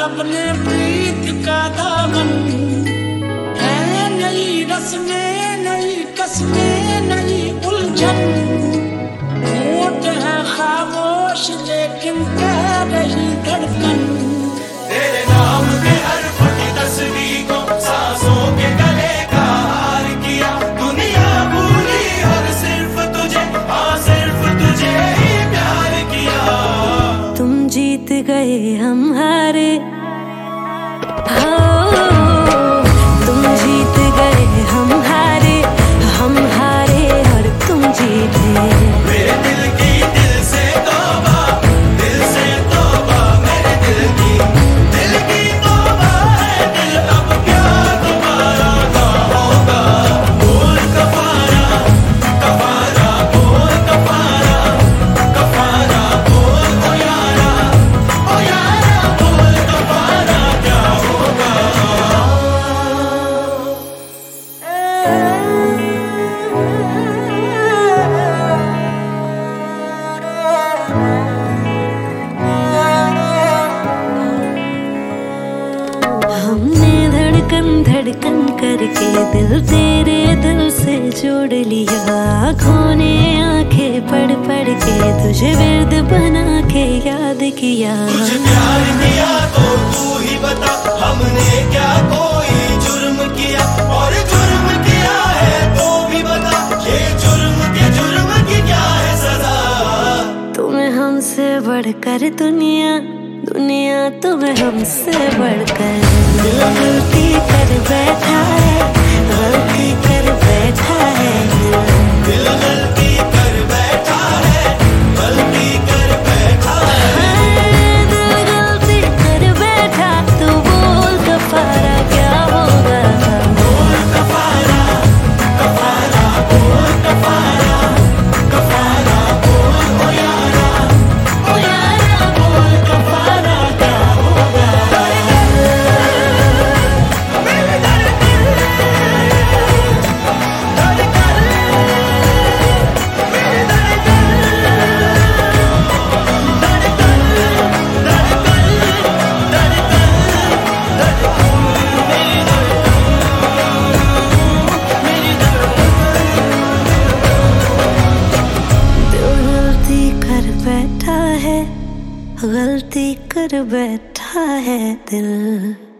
अपने प्रीत का दामन है, नई रस्में नई कस्में नई उलझन। होठ है खामोश लेकिन कह रही धड़कन। तेरे नाम पे हर फटी तस्वीर को सांसों के गले का हार किया। दुनिया भूली और सिर्फ तुझे, हाँ सिर्फ तुझे ही प्यार किया। तुम जीत गए हम हारे, तुम जीत गए हम हारे और तुम जीते। मेरे दिल की दिल से तौबा मेरे दिल की तौबा है। दिल अब क्या दोबारा ना होगा। बोल कफारा कफारा बोल कफारा कफारा बोल ओ यारा बोल कफारा क्या होगा। हमने धड़कन धड़कन करके दिल तेरे दिल से जोड़ लिया। आँखों ने आंखें पढ़ पढ़ के तुझे विर्द बना के याद किया। तुझे प्यार किया तो तू ही बता, हमने क्या कोई जुर्म किया। और जुर्म किया है तो भी बता, ये जुर्म की क्या है सजा। तुम्हें हमसे बढ़कर दुनिया तुम्हें हमसे बढ़कर। दिल गलती कर बैठा है, गलती कर बैठा है। दिल गलती कर बैठा है, गलती कर बैठा है। दिल गलती कर बैठा, तू बोल कफारा क्या होगा। बोल कफारा कफारा बोल कफारा कफारा बोल ओ यारा बोल कफारा क्या होगा। गलती कर बैठा है दिल।